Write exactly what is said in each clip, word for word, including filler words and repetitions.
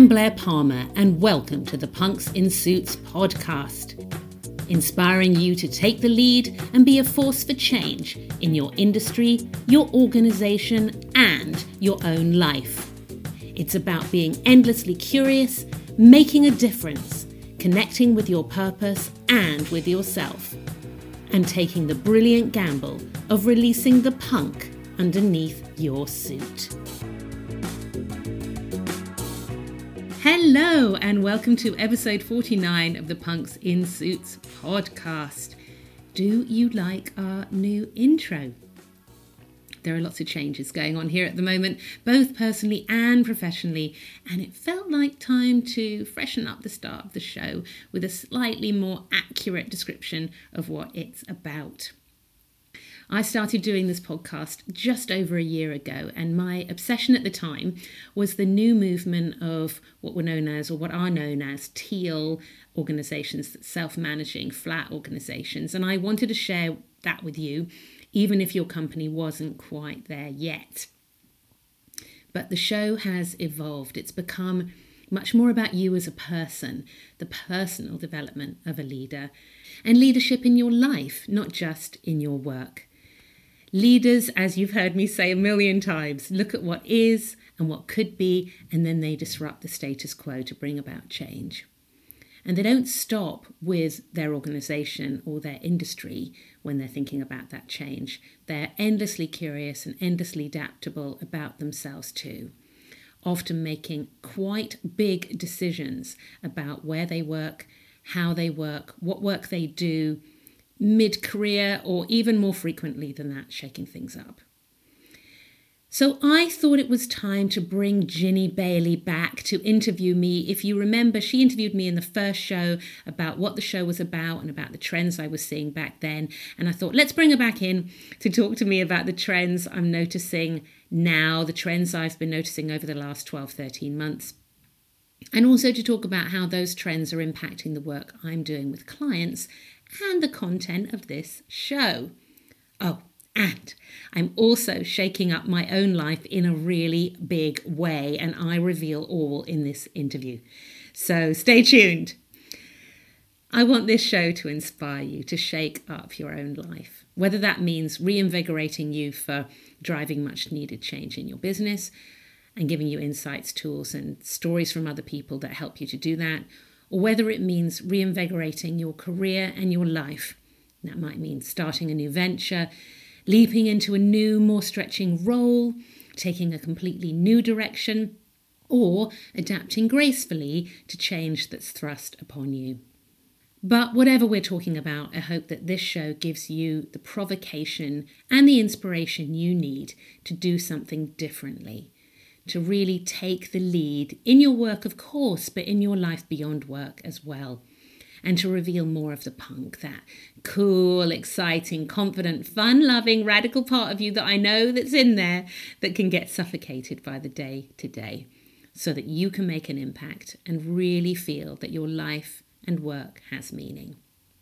I'm Blair Palmer, and welcome to the Punks in Suits podcast, inspiring you to take the lead and be a force for change in your industry, your organisation, and your own life. It's about being endlessly curious, making a difference, connecting with your purpose and with yourself, and taking the brilliant gamble of releasing the punk underneath your suit. Hello and welcome to episode forty-nine of the Punks in Suits podcast. Do you like our new intro? There are lots of changes going on here at the moment, both personally and professionally, and it felt like time to freshen up the start of the show with a slightly more accurate description of what it's about. I started doing this podcast just over a year ago, and my obsession at the time was the new movement of what were known as, or what are known as, teal organisations, self-managing, flat organisations, and I wanted to share that with you, even if your company wasn't quite there yet. But the show has evolved. It's become much more about you as a person, the personal development of a leader, and leadership in your life, not just in your work. Leaders, as you've heard me say a million times, look at what is and what could be, and then they disrupt the status quo to bring about change. And they don't stop with their organisation or their industry when they're thinking about that change. They're endlessly curious and endlessly adaptable about themselves too, often making quite big decisions about where they work, how they work, what work they do, mid-career, or even more frequently than that, shaking things up. So I thought it was time to bring Ginny Bailey back to interview me. If you remember, she interviewed me in the first show about what the show was about and about the trends I was seeing back then. And I thought, let's bring her back in to talk to me about the trends I'm noticing now, the trends I've been noticing over the last twelve, thirteen months. And also to talk about how those trends are impacting the work I'm doing with clients and the content of this show. Oh, and I'm also shaking up my own life in a really big way, and I reveal all in this interview. So stay tuned. I want this show to inspire you to shake up your own life, whether that means reinvigorating you for driving much needed change in your business and giving you insights, tools, and stories from other people that help you to do that, or whether it means reinvigorating your career and your life. That might mean starting a new venture, leaping into a new, more stretching role, taking a completely new direction, or adapting gracefully to change that's thrust upon you. But whatever we're talking about, I hope that this show gives you the provocation and the inspiration you need to do something differently, to really take the lead in your work, of course, but in your life beyond work as well, and to reveal more of the punk, that cool, exciting, confident, fun-loving, radical part of you that I know that's in there that can get suffocated by the day-to-day, so that you can make an impact and really feel that your life and work has meaning.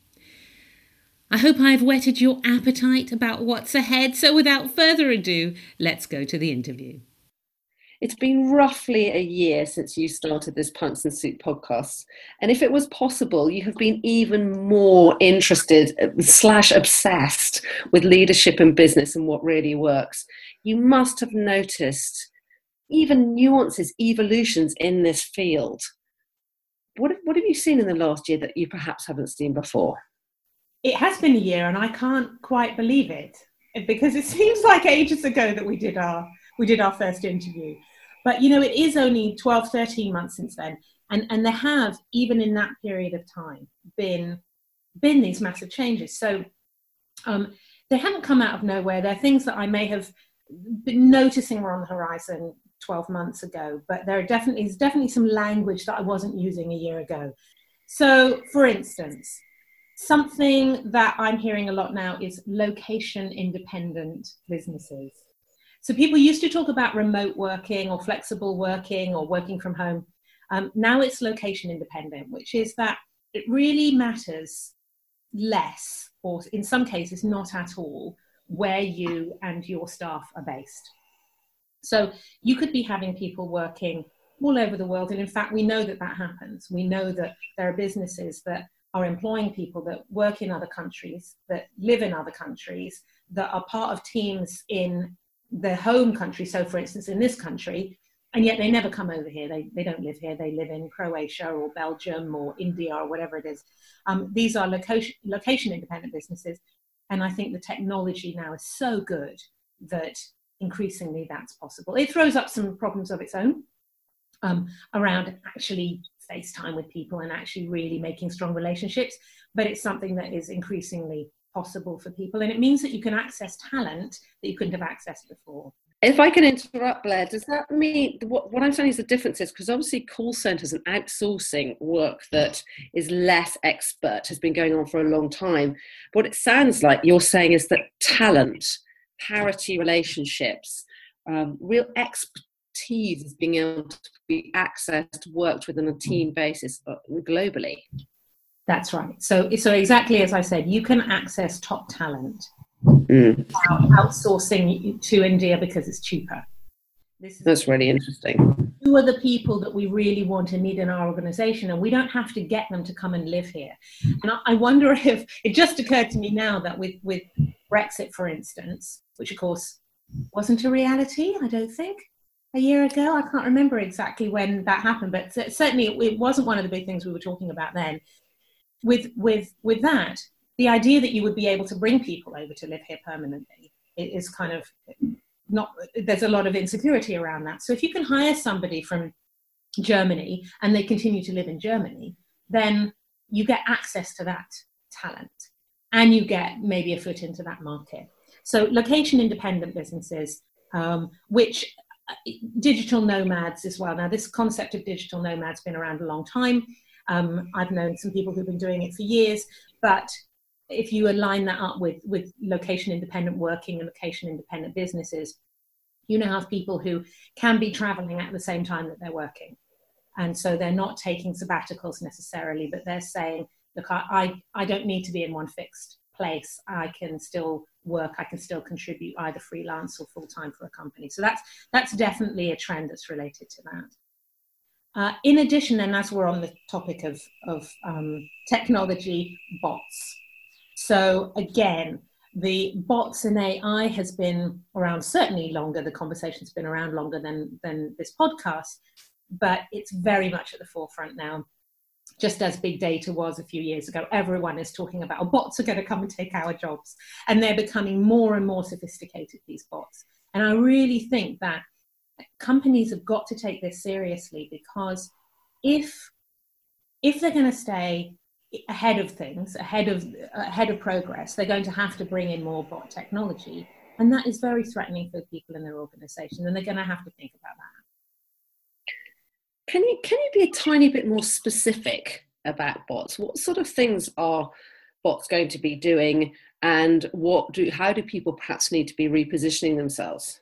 I hope I've whetted your appetite about what's ahead, so without further ado, let's go to the interview. It's been roughly a year since you started this Punks in Suits podcast. And if it was possible, you have been even more interested slash obsessed with leadership and business and what really works. You must have noticed even nuances, evolutions in this field. What, what have you seen in the last year that you perhaps haven't seen before? It has been a year and I can't quite believe it, because it seems like ages ago that we did our we did our first interview. But, you know, it is only twelve, thirteen months since then. And, and there have, even in that period of time, been, been these massive changes. So um, they haven't come out of nowhere. They're things that I may have been noticing were on the horizon twelve months ago. But there are definitely, there's definitely some language that I wasn't using a year ago. So, for instance, something that I'm hearing a lot now is location-independent businesses. So people used to talk about remote working or flexible working or working from home. Um, now it's location independent, which is that it really matters less, or in some cases not at all, where you and your staff are based. So you could be having people working all over the world. And in fact, we know that that happens. We know that there are businesses that are employing people that work in other countries, that live in other countries, that are part of teams in their home country. So for instance, in this country, and yet they never come over here. They, they don't live here. They live in Croatia or Belgium or India or whatever it is. Um, these are location, location independent businesses. And I think the technology now is so good that increasingly that's possible. It throws up some problems of its own um, around actually FaceTime with people and actually really making strong relationships. But it's something that is increasingly possible for people. And it means that you can access talent that you couldn't have accessed before. If I can interrupt, Blair, does that mean, what, what I'm saying is the difference is, because obviously call centres and outsourcing work that is less expert has been going on for a long time. What it sounds like you're saying is that talent, parity relationships, um, real expertise is being able to be accessed, worked with on a team basis globally. That's right. So, so exactly as I said, you can access top talent. Mm. Without outsourcing to India because it's cheaper. This is That's really interesting. Who are the people that we really want and need in our organisation, and we don't have to get them to come and live here. And I, I wonder if it just occurred to me now that with with Brexit, for instance, which of course wasn't a reality, I don't think, a year ago. I can't remember exactly when that happened, but certainly it wasn't one of the big things we were talking about then. With with with that, the idea that you would be able to bring people over to live here permanently is kind of not, there's a lot of insecurity around that. So if you can hire somebody from Germany and they continue to live in Germany, then you get access to that talent and you get maybe a foot into that market. So location independent businesses, um, which uh, digital nomads as well. Now this concept of digital nomads has been around a long time. Um, I've known some people who've been doing it for years, but if you align that up with, with location independent working and location independent businesses, you now have people who can be traveling at the same time that they're working. And so they're not taking sabbaticals necessarily, but they're saying, look, I, I, I don't need to be in one fixed place. I can still work, I can still contribute either freelance or full-time for a company. So that's, that's definitely a trend that's related to that. Uh, in addition, and as we're on the topic of, of um, technology, bots. So again, the bots and A I has been around certainly longer. The conversation's been around longer than, than this podcast, but it's very much at the forefront now. Just as big data was a few years ago, everyone is talking about, oh, bots are going to come and take our jobs. And they're becoming more and more sophisticated, these bots. And I really think that companies have got to take this seriously, because if, if they're going to stay ahead of things, ahead of ahead of progress, they're going to have to bring in more bot technology, and that is very threatening for people in their organisation, and they're going to have to think about that. Can you can you be a tiny bit more specific about bots? What sort of things are bots going to be doing, and what do how do people perhaps need to be repositioning themselves?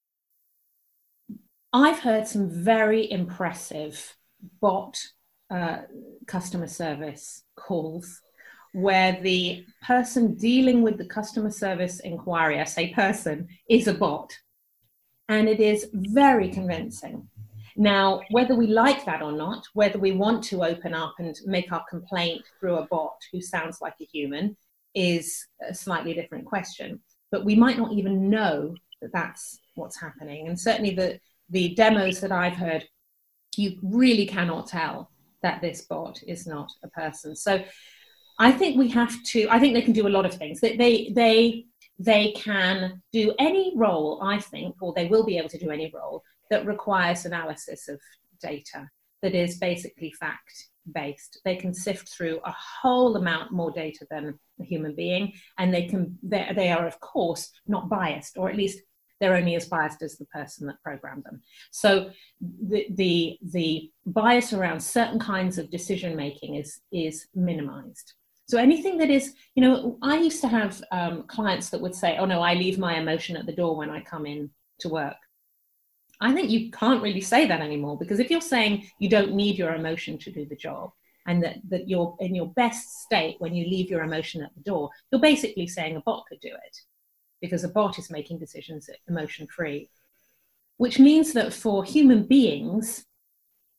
I've heard some very impressive bot uh, customer service calls where the person dealing with the customer service inquiry, I say person, is a bot. And it is very convincing. Now, whether we like that or not, whether we want to open up and make our complaint through a bot who sounds like a human, is a slightly different question. But we might not even know that that's what's happening. And certainly the, the demos that I've heard, you really cannot tell that this bot is not a person. So I think we have to, I think they can do a lot of things. They, they, they, they can do any role, I think, or they will be able to do any role that requires analysis of data, that is basically fact-based. They can sift through a whole amount more data than a human being, and they can, they, they are, of course, not biased, or at least they're only as biased as the person that programmed them. So the, the, the bias around certain kinds of decision making is, is minimized. So anything that is, you know, I used to have um, clients that would say, oh no, I leave my emotion at the door when I come in to work. I think you can't really say that anymore, because if you're saying you don't need your emotion to do the job, and that, that you're in your best state when you leave your emotion at the door, you're basically saying a bot could do it, because a bot is making decisions emotion-free. Which means that for human beings,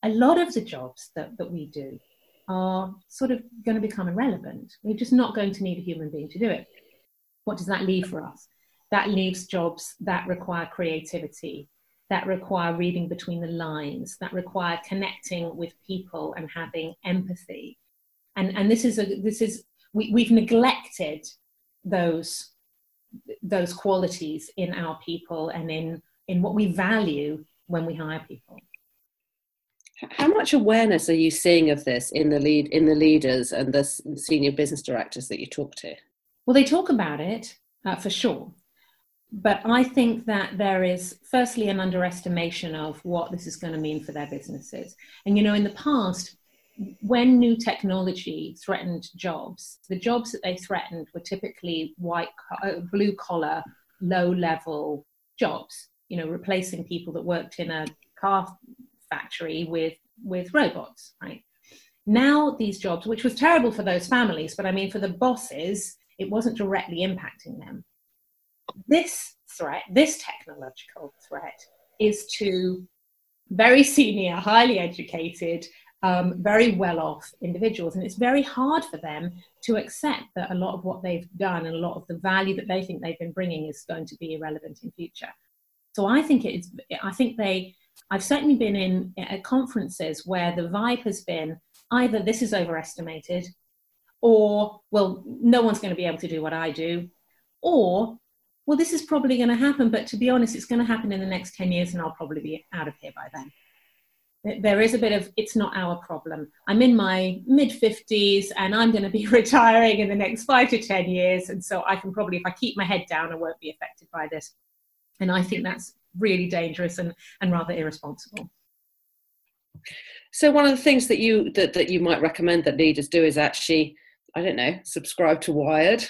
a lot of the jobs that, that we do are sort of going to become irrelevant. We're just not going to need a human being to do it. What does that leave for us? That leaves jobs that require creativity, that require reading between the lines, that require connecting with people and having empathy. And, and this is, a, this is we, we've neglected those, those qualities in our people and in, in what we value when we hire people. How much awareness are you seeing of this in the lead, in the leaders and the senior business directors that you talk to? Well, they talk about it uh, for sure. But I think that there is, firstly, an underestimation of what this is going to mean for their businesses. And, you know, in the past, when new technology threatened jobs, the jobs that they threatened were typically white, blue collar, low level jobs, you know, replacing people that worked in a car factory with, with robots, right? Now these jobs, which was terrible for those families, but I mean, for the bosses, it wasn't directly impacting them. This threat, this technological threat, is to very senior, highly educated, um, very well-off individuals. And it's very hard for them to accept that a lot of what they've done and a lot of the value that they think they've been bringing is going to be irrelevant in future. So I think it's, I think they, I've certainly been in at conferences where the vibe has been either this is overestimated, or, well, no one's going to be able to do what I do, or, well, this is probably going to happen, but to be honest, it's going to happen in the next ten years and I'll probably be out of here by then. There is a bit of, it's not our problem. I'm in my mid fifties and I'm going to be retiring in the next five to ten years. And so I can probably, if I keep my head down, I won't be affected by this. And I think that's really dangerous and, and rather irresponsible. So one of the things that you, that, that you might recommend that leaders do is actually, I don't know, subscribe to Wired.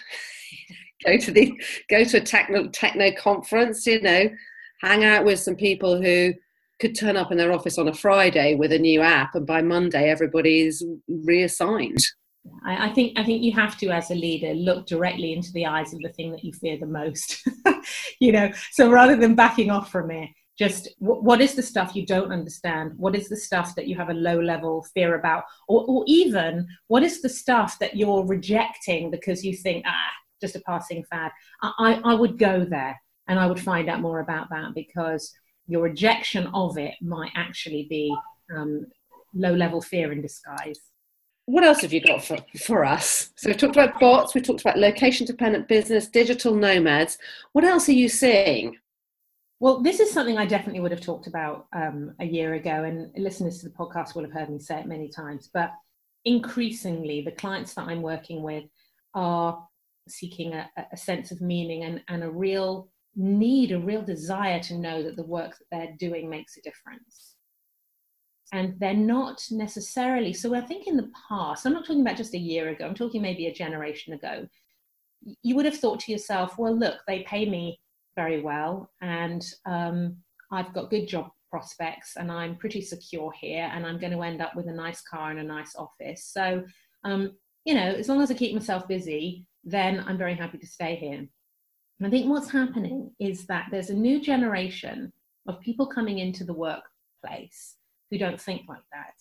Go to the go to a techno techno conference, you know, hang out with some people who could turn up in their office on a Friday with a new app, and by Monday everybody's reassigned. I, I think I think you have to, as a leader, look directly into the eyes of the thing that you fear the most. You know, so rather than backing off from it, just w- what is the stuff you don't understand? What is the stuff that you have a low level fear about, or, or even what is the stuff that you're rejecting because you think, ah, just a passing fad? I, I would go there and I would find out more about that, because your rejection of it might actually be um, low-level fear in disguise. What else have you got for, for us? So we've talked about bots, we talked about location-dependent business, digital nomads. What else are you seeing? Well, this is something I definitely would have talked about um, a year ago, and listeners to the podcast will have heard me say it many times, but increasingly the clients that I'm working with are seeking a, a sense of meaning and, and a real need, a real desire to know that the work that they're doing makes a difference. And they're not necessarily, so I think in the past, I'm not talking about just a year ago, I'm talking maybe a generation ago, you would have thought to yourself, well, look, they pay me very well and um, I've got good job prospects and I'm pretty secure here and I'm going to end up with a nice car and a nice office. So, um, you know, as long as I keep myself busy, then I'm very happy to stay here. And I think what's happening is that there's a new generation of people coming into the workplace who don't think like that.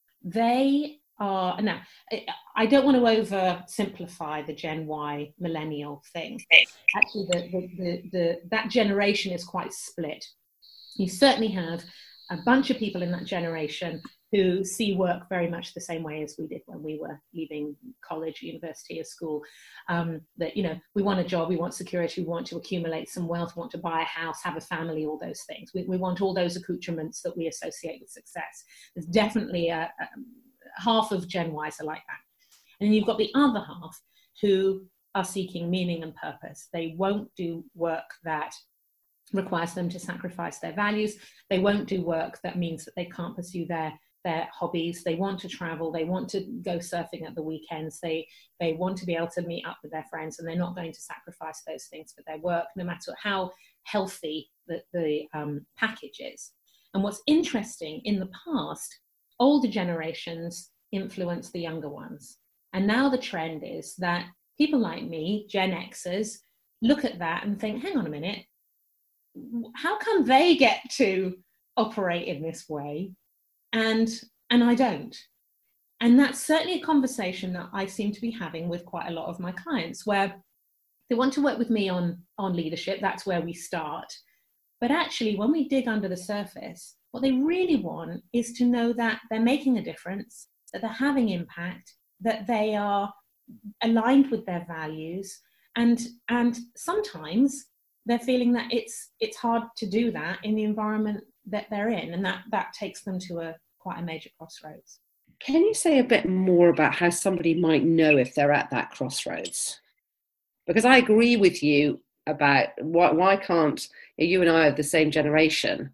They are, now, I don't want to oversimplify the Gen Y millennial thing. Actually, the, the, the, the, that generation is quite split. You certainly have a bunch of people in that generation who see work very much the same way as we did when we were leaving college, university, or school. Um, that, you know, we want a job, we want security, we want to accumulate some wealth, we want to buy a house, have a family, all those things. We, we want all those accoutrements that we associate with success. There's definitely a, a half of Gen Ys are like that. And then you've got the other half who are seeking meaning and purpose. They won't do work that requires them to sacrifice their values. They won't do work that means that they can't pursue their their hobbies. They want to travel. They want to go surfing at the weekends. They they want to be able to meet up with their friends, and they're not going to sacrifice those things for their work, no matter how healthy the, the um, package is. And what's interesting, in the past, older generations influence the younger ones. And now the trend is that people like me, Gen Xers, look at that and think, hang on a minute, how come they get to operate in this way and and I don't. And that's certainly a conversation that I seem to be having with quite a lot of my clients, where they want to work with me on, on leadership. That's where we start. But actually, when we dig under the surface, what they really want is to know that they're making a difference, that they're having impact, that they are aligned with their values. And, and sometimes they're feeling that it's, it's hard to do that in the environment that they're in. And that, that takes them to a quite a major crossroads. Can you say a bit more about how somebody might know if they're at that crossroads? Because I agree with you about why, why can't, you and I are the same generation.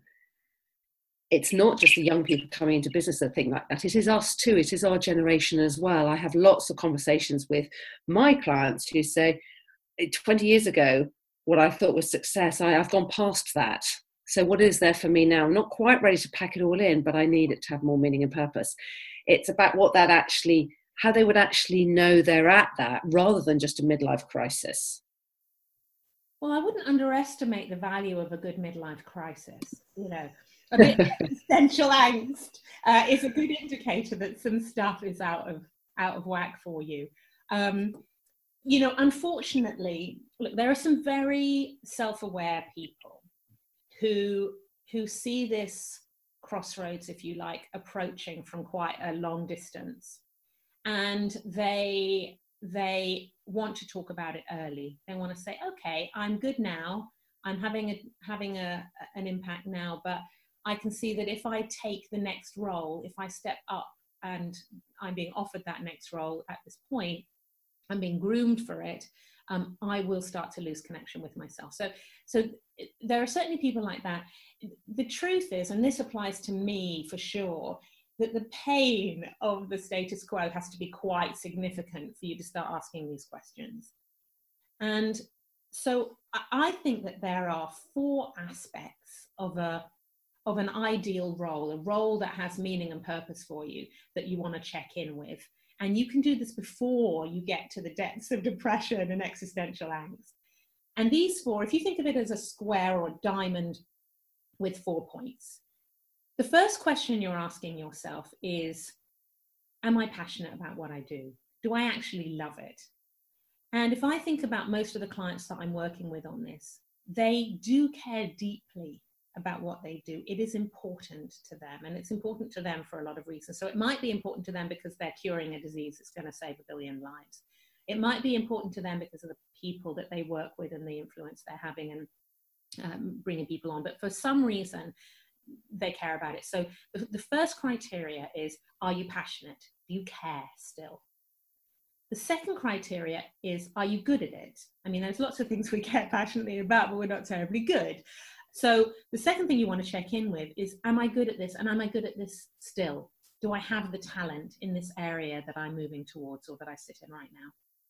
It's not just the young people coming into business that think like that. It is us too. It is our generation as well. I have lots of conversations with my clients who say, twenty years ago, what I thought was success, I, I've gone past that. So what is there for me now? I'm not quite ready to pack it all in, but I need it to have more meaning and purpose. It's about what that actually, how they would actually know they're at that, rather than just a midlife crisis. Well, I wouldn't underestimate the value of a good midlife crisis. You know, a bit of existential angst uh, is a good indicator that some stuff is out of out of whack for you. Um, you know, unfortunately, look, there are some very self-aware people who who see this crossroads, if you like, approaching from quite a long distance, and they they want to talk about it early. They want to say, okay, I'm good now, I'm having a having a an impact now, but I can see that if I take the next role, if I step up and I'm being offered that next role at this point, I'm being groomed for it, um, I will start to lose connection with myself. So, so there are certainly people like that. The truth is, and this applies to me for sure, that the pain of the status quo has to be quite significant for you to start asking these questions. And so I think that there are four aspects of a of an ideal role, a role that has meaning and purpose for you, that you want to check in with. And you can do this before you get to the depths of depression and existential angst. And these four, if you think of it as a square or a diamond with four points, the first question you're asking yourself is, am I passionate about what I do? Do I actually love it? And if I think about most of the clients that I'm working with on this, they do care deeply about what they do. It is important to them, and it's important to them for a lot of reasons. So it might be important to them because they're curing a disease that's going to save a billion lives. It might be important to them because of the people that they work with and the influence they're having and um, bringing people on. But for some reason, they care about it. So the, the first criteria is, are you passionate? Do you care still? The second criteria is, are you good at it? I mean, there's lots of things we care passionately about, but we're not terribly good. So the second thing you want to check in with is, am I good at this? And am I good at this still? Do I have the talent in this area that I'm moving towards or that I sit in right now?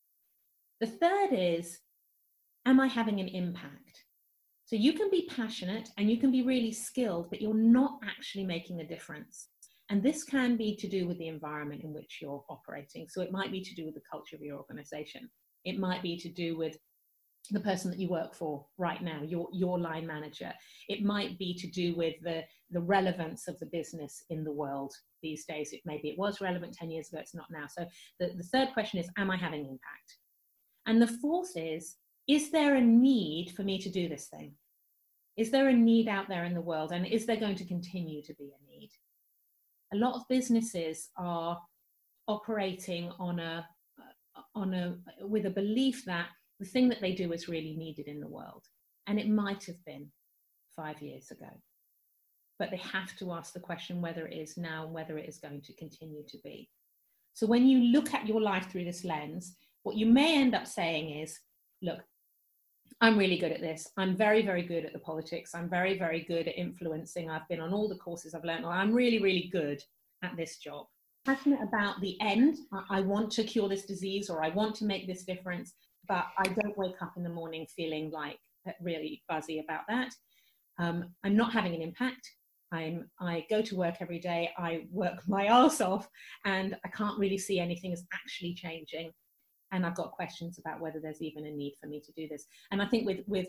The third is, am I having an impact? So you can be passionate and you can be really skilled, but you're not actually making a difference. And this can be to do with the environment in which you're operating. So it might be to do with the culture of your organization. It might be to do with the person that you work for right now, your, your line manager. It might be to do with the, the relevance of the business in the world these days. It, maybe it was relevant ten years ago, it's not now. So the, the third question is, am I having impact? And the fourth is, is there a need for me to do this thing? Is there a need out there in the world? And is there going to continue to be a need? A lot of businesses are operating on a, on a, with a belief that the thing that they do is really needed in the world. And it might have been five years ago. But they have to ask the question whether it is now and whether it is going to continue to be. So when you look at your life through this lens, what you may end up saying is, look, I'm really good at this. I'm very, very good at the politics. I'm very, very good at influencing. I've been on all the courses I've learned. I'm really, really good at this job. Passionate about the end. I want to cure this disease, or I want to make this difference, but I don't wake up in the morning feeling like really buzzy about that. Um, I'm not having an impact. I'm, I go to work every day. I work my arse off, and I can't really see anything is actually changing. And I've got questions about whether there's even a need for me to do this. And I think with, with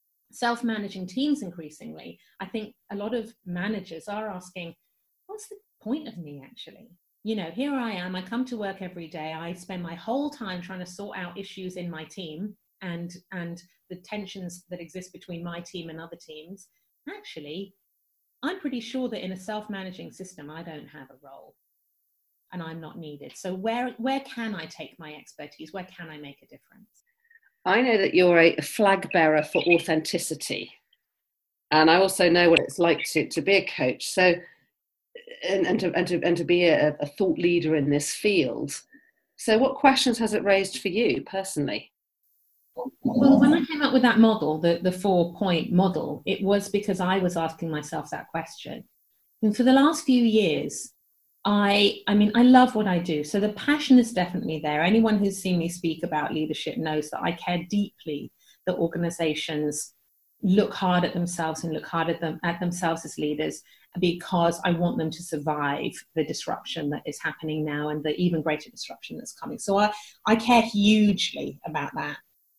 self-managing teams increasingly, I think a lot of managers are asking, what's the, point of me, actually? You know, here I am, I come to work every day, I spend my whole time trying to sort out issues in my team and and the tensions that exist between my team and other teams. Actually, I'm pretty sure that in a self-managing system, I don't have a role and I'm not needed. So where where can I take my expertise? Where can I make a difference? I know that you're a flag bearer for authenticity. And I also know what it's like to, to be a coach. So, and, and, to, and, to, and to be a, a thought leader in this field. So what questions has it raised for you personally? Well, when I came up with that model, the, the four-point model, it was because I was asking myself that question. And for the last few years, I, I mean, I love what I do. So the passion is definitely there. Anyone who's seen me speak about leadership knows that I care deeply that organizations look hard at themselves and look hard at them at themselves as leaders, because I want them to survive the disruption that is happening now and the even greater disruption that's coming. So I, I care hugely about that.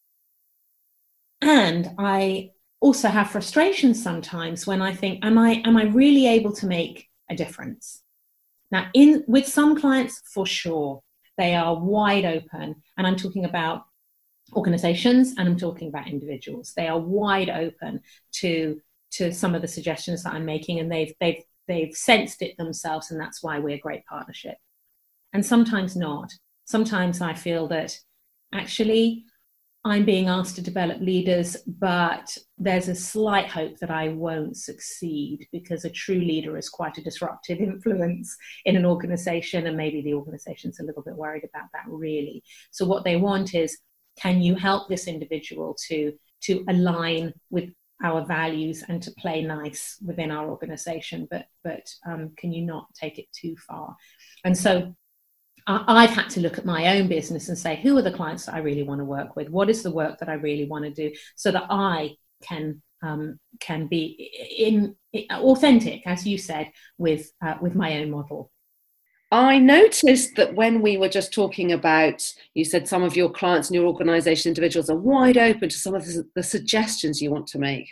And I also have frustrations sometimes when I think, am I, am I really able to make a difference? Now, in with some clients, for sure, they are wide open. And I'm talking about organizations and I'm talking about individuals. They are wide open to, to some of the suggestions that I'm making, and they've, they've, they've sensed it themselves, and that's why we're a great partnership. And sometimes not. Sometimes I feel that actually I'm being asked to develop leaders, but there's a slight hope that I won't succeed, because a true leader is quite a disruptive influence in an organization, and maybe the organization's a little bit worried about that, really. So what they want is, can you help this individual to, to align with our values and to play nice within our organization, but, but um, can you not take it too far? And so I've had to look at my own business and say, who are the clients that I really want to work with? What is the work that I really want to do, so that I can um, can be in, in authentic, as you said, with uh, with my own model. I noticed that when we were just talking about, you said some of your clients and your organisation individuals are wide open to some of the, the suggestions you want to make.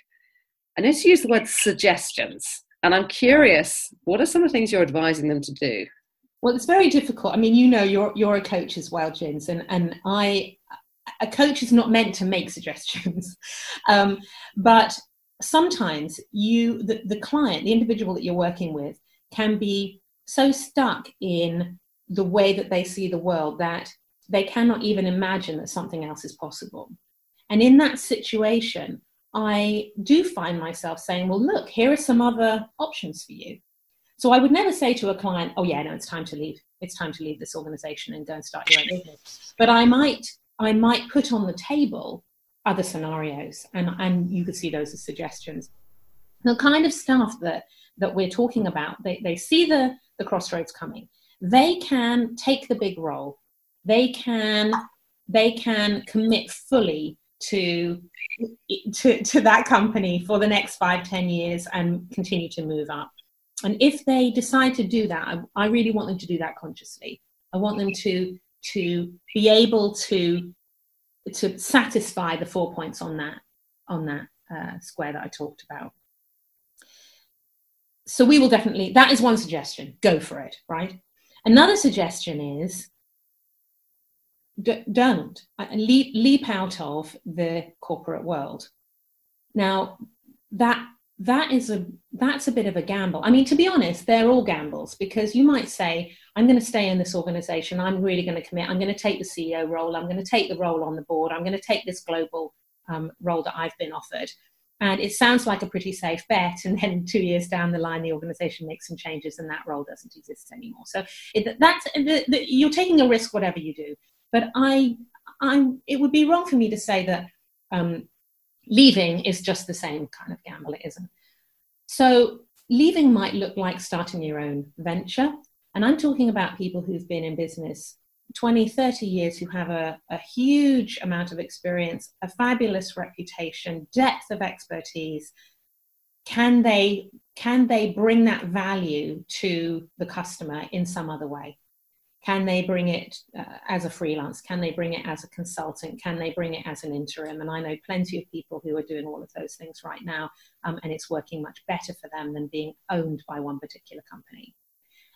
I noticed you use the word suggestions, and I'm curious, what are some of the things you're advising them to do? Well, it's very difficult. I mean, you know, you're you're a coach as well, Jins, and and I, a coach is not meant to make suggestions, um, but sometimes you, the, the client, the individual that you're working with, can be so stuck in the way that they see the world that they cannot even imagine that something else is possible. And in that situation, I do find myself saying, well, look, here are some other options for you. So I would never say to a client, oh yeah, no, it's time to leave. It's time to leave this organization and go and start your own business. But I might, I might put on the table other scenarios, and, and you could see those as suggestions. The kind of stuff that, that we're talking about, they, they see the, the crossroads coming. They can take the big role. They can, they can commit fully to, to, to that company for the next five, ten years and continue to move up. And if they decide to do that, I, I really want them to do that consciously. I want them to, to be able to, to satisfy the four points on that, on that uh, square that I talked about. So we will definitely, that is one suggestion, go for it, right? Another suggestion is, d- don't, leap, leap out of the corporate world. Now, that that is a, that's a bit of a gamble. I mean, to be honest, they're all gambles, because you might say, I'm going to stay in this organization, I'm really going to commit, I'm going to take the C E O role, I'm going to take the role on the board, I'm going to take this global um, role that I've been offered. And it sounds like a pretty safe bet. And then two years down the line, the organization makes some changes and that role doesn't exist anymore. So it, that's, the, the, you're taking a risk, whatever you do. But I, I, it would be wrong for me to say that um, leaving is just the same kind of gamble. It isn't. So leaving might look like starting your own venture. And I'm talking about people who've been in business twenty, thirty years, who have a, a huge amount of experience, a fabulous reputation, depth of expertise. Can they, can they bring that value to the customer in some other way? Can they bring it uh, as a freelance? Can they bring it as a consultant? Can they bring it as an interim? And I know plenty of people who are doing all of those things right now, um, and it's working much better for them than being owned by one particular company.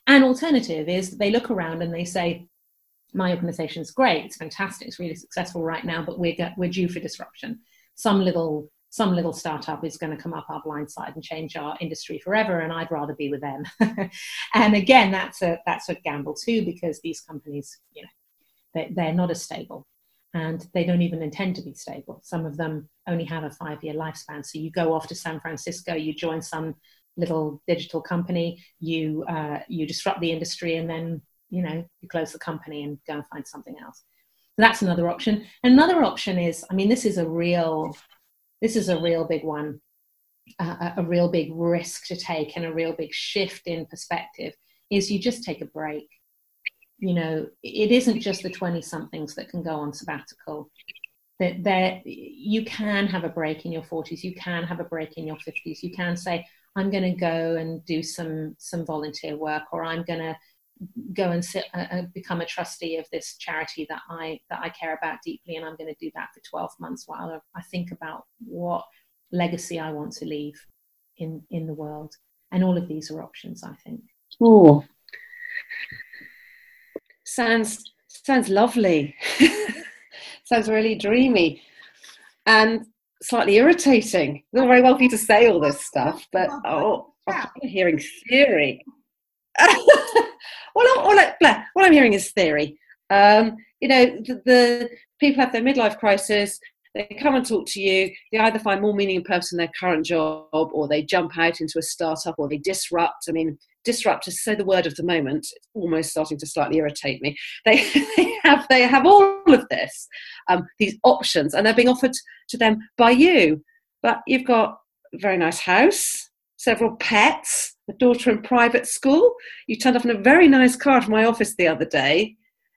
An alternative is they look around and they say, my organization is great, it's fantastic, it's really successful right now, but we're, we're due for disruption. Some little, some little startup is going to come up our blind side and change our industry forever, and I'd rather be with them. And again, that's a, that's a gamble too, because these companies, you know, they, they're not as stable. And they don't even intend to be stable. Some of them only have a five-year lifespan. So you go off to San Francisco, you join some little digital company, you uh, you disrupt the industry, and then you know you close the company and go and find something else. So that's another option. Another option is, I mean, this is a real, this is a real big one, uh, a real big risk to take, and a real big shift in perspective. Is you just take a break. You know, it isn't just the twenty-somethings that can go on sabbatical. That there, you can have a break in your forties. You can have a break in your fifties. You can say, I'm going to go and do some some volunteer work, or I'm going to go and sit, uh, become a trustee of this charity that I that I care about deeply, and I'm going to do that for twelve months while I think about what legacy I want to leave in in the world. And all of these are options, I think. Oh. Sounds sounds lovely. Sounds really dreamy and slightly irritating. It's all very well for you to say all this stuff, but oh, I'm hearing theory. well, all I, what I'm hearing is theory. Um, you know, the, the people have their midlife crisis. They come and talk to you. They either find more meaning and purpose in their current job, or they jump out into a startup, or they disrupt. I mean, disrupt is so the word of the moment. It's almost starting to slightly irritate me. They, they have they have all of this, um, these options, and they're being offered to them by you. But you've got a very nice house, several pets, a daughter in private school. You turned up in a very nice car to my office the other day.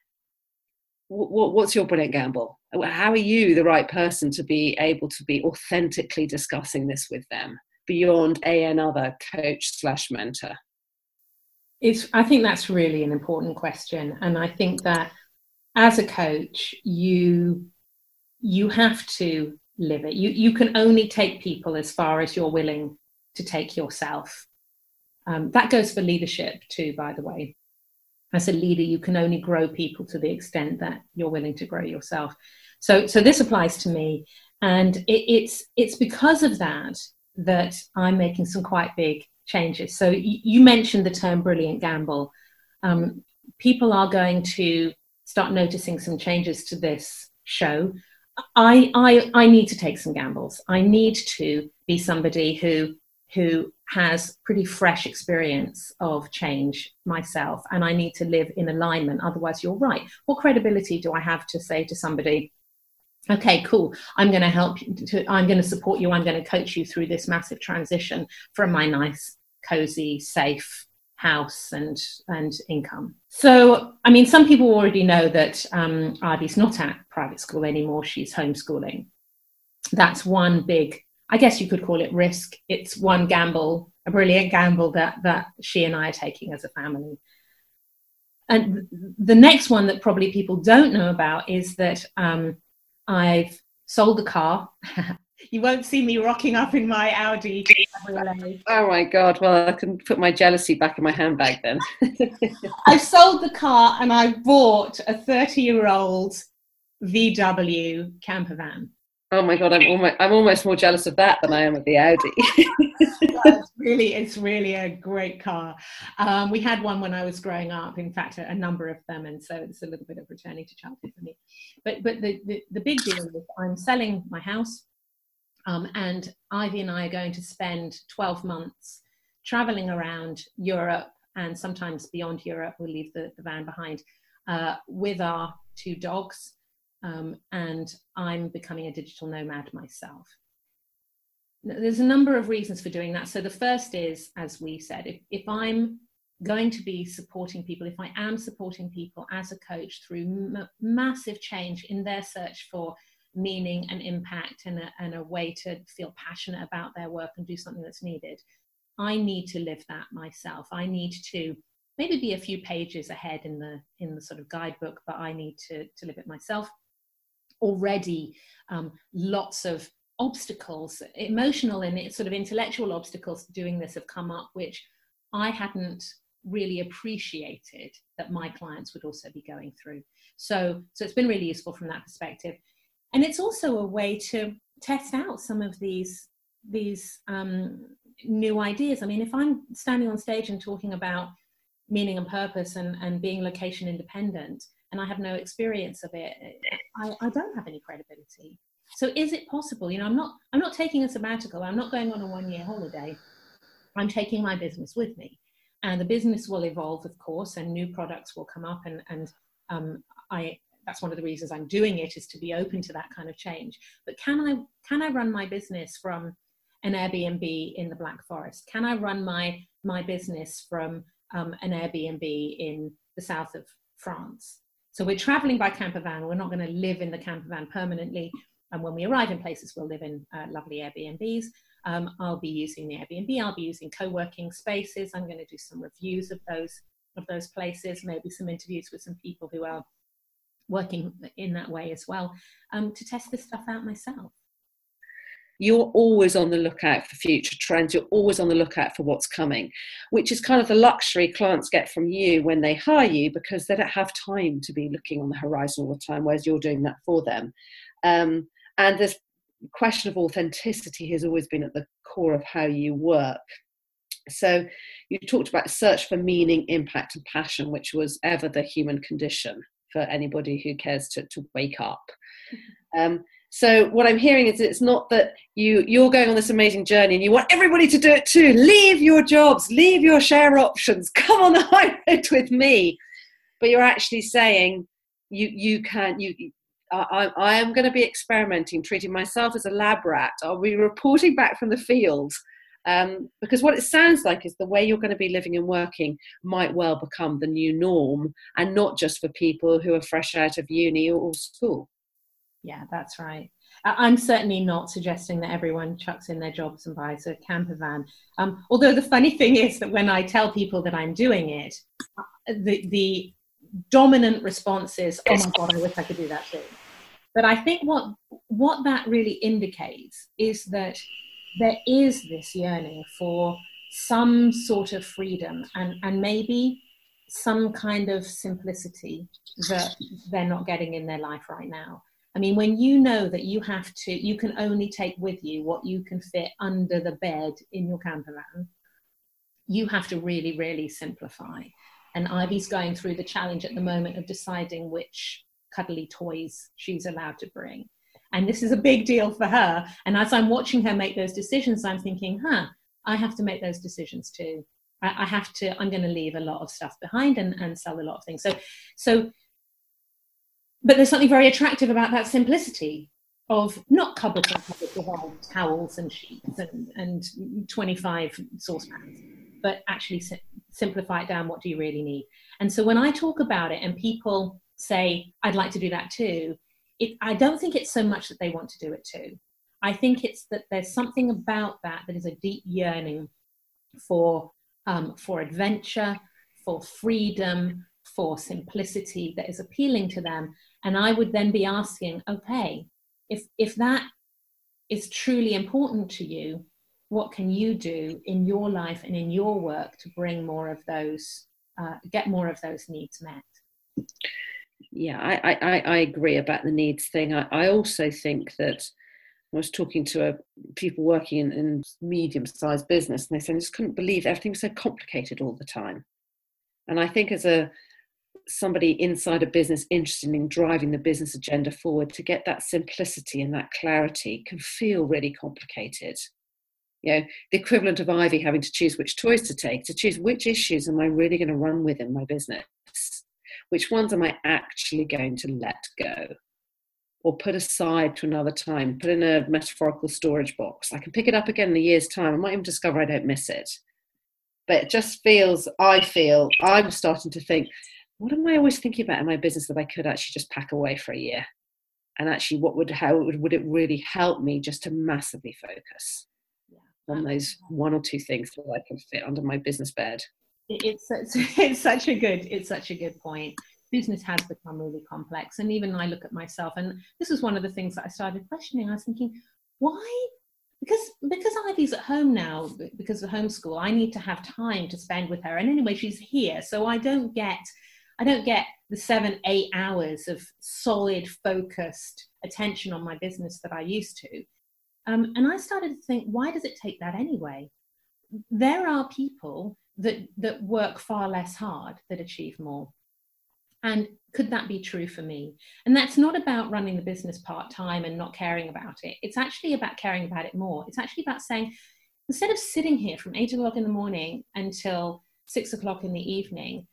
W- what's your brilliant gamble? How are you the right person to be able to be authentically discussing this with them beyond a another coach slash mentor? It's, I think that's really an important question. And I think that as a coach, you, you have to live it. You, you can only take people as far as you're willing to take yourself. Um, that goes for leadership too, by the way. As a leader, you can only grow people to the extent that you're willing to grow yourself. So, so this applies to me, and it, it's it's because of that that I'm making some quite big changes. So, you, you mentioned the term "brilliant gamble." Um, people are going to start noticing some changes to this show. I I I need to take some gambles. I need to be somebody who who has pretty fresh experience of change myself, and I need to live in alignment. Otherwise, you're right. What credibility do I have to say to somebody, okay, cool, I'm going to help you, to, I'm going to support you, I'm going to coach you through this massive transition from my nice, cozy, safe house and and income. So, I mean, some people already know that um, Ardy's not at private school anymore. She's homeschooling. That's one big, I guess you could call it risk. It's one gamble, a brilliant gamble that that she and I are taking as a family. And the next one that probably people don't know about is that um, I've sold the car. You won't see me rocking up in my Audi. Oh my God, well, I can put my jealousy back in my handbag then. I've sold the car and I bought a thirty-year-old V W camper van. Oh my God, I'm almost I'm almost more jealous of that than I am of the Audi. It's really, it's really a great car. Um, we had one when I was growing up. In fact, a, a number of them, and so it's a little bit of returning to childhood for me. But but the the, the big deal is I'm selling my house, um, and Ivy and I are going to spend twelve months traveling around Europe and sometimes beyond Europe. We'll leave the, the van behind uh, with our two dogs. Um, and I'm becoming a digital nomad myself. There's a number of reasons for doing that. So the first is, as we said, if, if I'm going to be supporting people, if I am supporting people as a coach through m- massive change in their search for meaning and impact and a, and a way to feel passionate about their work and do something that's needed, I need to live that myself. I need to maybe be a few pages ahead in the in the sort of guidebook, but I need to, to live it myself. Already um, lots of obstacles, emotional and sort of intellectual obstacles to doing this have come up, which I hadn't really appreciated that my clients would also be going through. So, so it's been really useful from that perspective. And it's also a way to test out some of these, these um, new ideas. I mean, if I'm standing on stage and talking about meaning and purpose and, and being location independent, and I have no experience of it, I, I don't have any credibility. So is it possible? You know, I'm not, I'm not taking a sabbatical. I'm not going on a one year holiday. I'm taking my business with me, and the business will evolve, of course, and new products will come up. And, and um, I, that's one of the reasons I'm doing it, is to be open to that kind of change. But can I, can I run my business from an Airbnb in the Black Forest? Can I run my, my business from um, an Airbnb in the south of France? So we're traveling by camper van. We're not going to live in the camper van permanently. And when we arrive in places, we'll live in uh, lovely Airbnbs. Um, I'll be using the Airbnb. I'll be using co-working spaces. I'm going to do some reviews of those, of those places, maybe some interviews with some people who are working in that way as well, um, to test this stuff out myself. You're always on the lookout for future trends. You're always on the lookout for what's coming, which is kind of the luxury clients get from you when they hire you, because they don't have time to be looking on the horizon all the time, whereas you're doing that for them. Um, and this question of authenticity has always been at the core of how you work. So you talked about search for meaning, impact and passion, which was ever the human condition for anybody who cares to, to wake up. Um, So what I'm hearing is it's not that you, you're going on this amazing journey and you want everybody to do it too. Leave your jobs, leave your share options, come on the high road with me. But you're actually saying you you can, you, I, I am going to be experimenting, treating myself as a lab rat. I'll be reporting back from the field. Um, because what it sounds like is the way you're going to be living and working might well become the new norm, and not just for people who are fresh out of uni or school. Yeah, that's right. I'm certainly not suggesting that everyone chucks in their jobs and buys a camper van. Um, although the funny thing is that when I tell people that I'm doing it, the, the dominant response is, oh my God, I wish I could do that too. But I think what, what that really indicates is that there is this yearning for some sort of freedom and, and maybe some kind of simplicity that they're not getting in their life right now. I mean, when you know that you have to, you can only take with you what you can fit under the bed in your camper van, you have to really, really simplify. And Ivy's going through the challenge at the moment of deciding which cuddly toys she's allowed to bring. And this is a big deal for her. And as I'm watching her make those decisions, I'm thinking, huh, I have to make those decisions too. I, I have to, I'm going to leave a lot of stuff behind and, and sell a lot of things. So, so, but there's something very attractive about that simplicity of not cupboards and cupboards of old towels and sheets and, and twenty-five saucepans, but actually si- simplify it down. What do you really need? And so when I talk about it and people say, I'd like to do that too, it, I don't think it's so much that they want to do it too. I think it's that there's something about that that is a deep yearning for, um, for adventure, for freedom, for simplicity that is appealing to them. And I would then be asking, okay, if if that is truly important to you, what can you do in your life and in your work to bring more of those, uh, get more of those needs met? Yeah, I, I, I agree about the needs thing. I, I also think that I was talking to a, people working in, in medium-sized business, and they said, I just couldn't believe everything was so complicated all the time. And I think as a somebody inside a business interested in driving the business agenda forward, to get that simplicity and that clarity can feel really complicated. You know, the equivalent of Ivy having to choose which toys to take, to choose which issues am I really going to run with in my business? Which ones am I actually going to let go or put aside to another time, put in a metaphorical storage box? I can pick it up again in a year's time. I might even discover I don't miss it. But it just feels, I feel, I'm starting to think, what am I always thinking about in my business that I could actually just pack away for a year? And actually, what would, how would, would it really help me just to massively focus yeah. on those one or two things that I can fit under my business bed? It's, it's, it's such a good, it's such a good point. Business has become really complex. And even I look at myself, and this is one of the things that I started questioning. I was thinking, why? because because Ivy's at home now, because of homeschool, I need to have time to spend with her. And anyway, she's here, so I don't get I don't get the seven, eight hours of solid, focused attention on my business that I used to. Um, and I started to think, why does it take that anyway? There are people that that work far less hard that achieve more. And could that be true for me? And that's not about running the business part-time and not caring about it. It's actually about caring about it more. It's actually about saying, instead of sitting here from eight o'clock in the morning until six o'clock in the evening,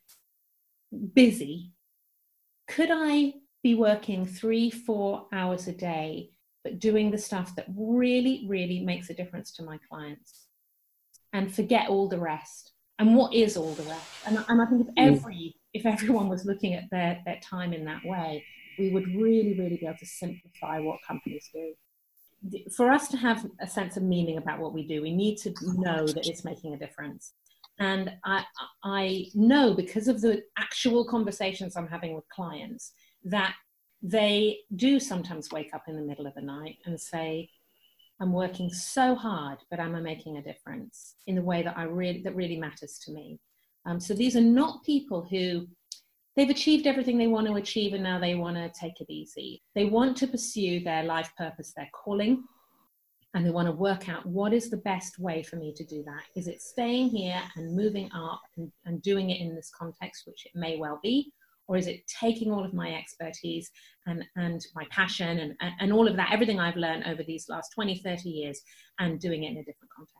busy, could I be working three, four hours a day, but doing the stuff that really, really makes a difference to my clients, and forget all the rest? And what is all the rest? And, and I think if every if everyone was looking at their, their time in that way, we would really, really be able to simplify what companies do. For us to have a sense of meaning about what we do, we need to know that it's making a difference. And I, I know, because of the actual conversations I'm having with clients, that they do sometimes wake up in the middle of the night and say, I'm working so hard, but am I making a difference in the way that I really, that really matters to me? Um, so these are not people who, they've achieved everything they want to achieve and now they want to take it easy. They want to pursue their life purpose, their calling, and they want to work out, what is the best way for me to do that? Is it staying here and moving up and, and doing it in this context, which it may well be? Or is it taking all of my expertise and, and my passion and, and, and all of that, everything I've learned over these last twenty, thirty years, and doing it in a different context?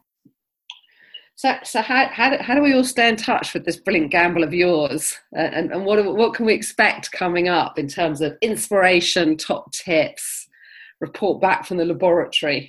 So, so how, how, do, how do we all stay in touch with this brilliant gamble of yours? Uh, and and what, what can we expect coming up in terms of inspiration, top tips, report back from the laboratory?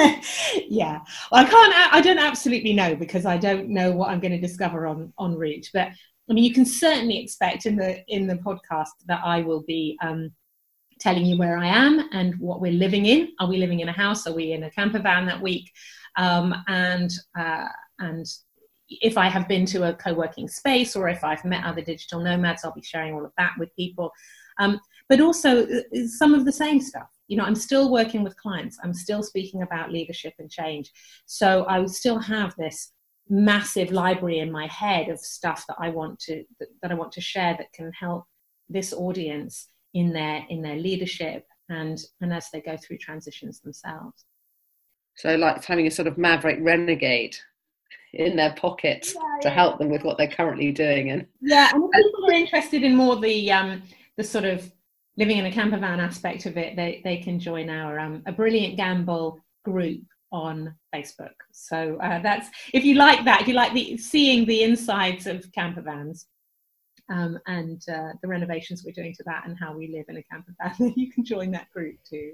Yeah, well, I can't, I don't absolutely know, because I don't know what I'm going to discover on, en route. But I mean, you can certainly expect in the, in the podcast that I will be um, telling you where I am and what we're living in. Are we living in a house? Are we in a camper van that week? Um, and, uh, and if I have been to a co-working space, or if I've met other digital nomads, I'll be sharing all of that with people. Um, but also some of the same stuff. You know, I'm still working with clients. I'm still speaking about leadership and change. So I would still have this massive library in my head of stuff that I want to, that, that I want to share, that can help this audience in their, in their leadership and, and as they go through transitions themselves. So like having a sort of maverick renegade in their pocket yeah, to yeah. help them with what they're currently doing. And yeah, and if people are interested in more the um the sort of living in a camper van aspect of it, they they can join our um a Brilliant Gamble group on Facebook. So uh, that's, if you like that, if you like the seeing the insides of camper vans um and uh, the renovations we're doing to that and how we live in a camper van, you can join that group too.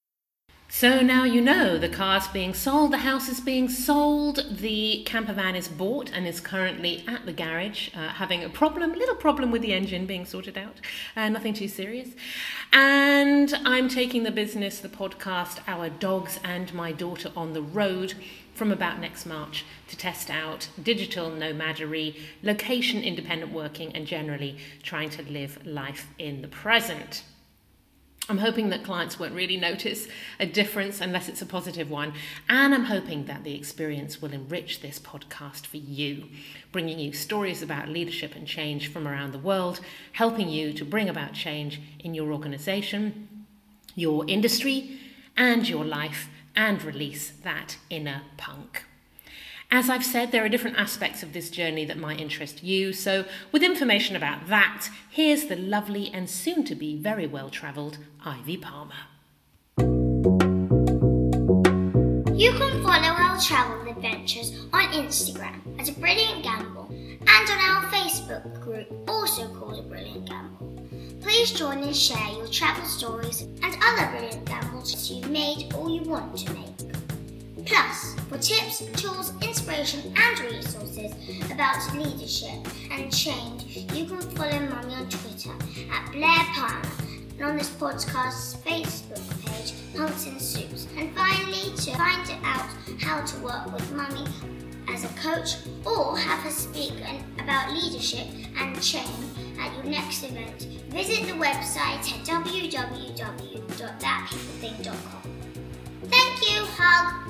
So now you know, the car's being sold, the house is being sold, the camper van is bought and is currently at the garage, uh, having a problem, little problem with the engine being sorted out, uh, nothing too serious. And I'm taking the business, the podcast, our dogs and my daughter on the road from about next March to test out digital nomadery, location independent working, and generally trying to live life in the present. I'm hoping that clients won't really notice a difference unless it's a positive one. And I'm hoping that the experience will enrich this podcast for you, bringing you stories about leadership and change from around the world, helping you to bring about change in your organization, your industry, and your life, and release that inner punk. As I've said, there are different aspects of this journey that might interest you, so with information about that, here's the lovely and soon-to-be very well-travelled Ivy Palmer. You can follow our travel adventures on Instagram at A Brilliant Gamble and on our Facebook group, also called A Brilliant Gamble. Please join and share your travel stories and other brilliant gambles you've made or you want to make. Plus, for tips, tools, inspiration and resources about leadership and change, you can follow Mummy on Twitter at Blair Palmer and on this podcast's Facebook page, Punks in Suits. And finally, to find out how to work with Mummy as a coach or have her speak about leadership and change at your next event, visit the website at w w w dot that people thing dot com. Thank you, hug!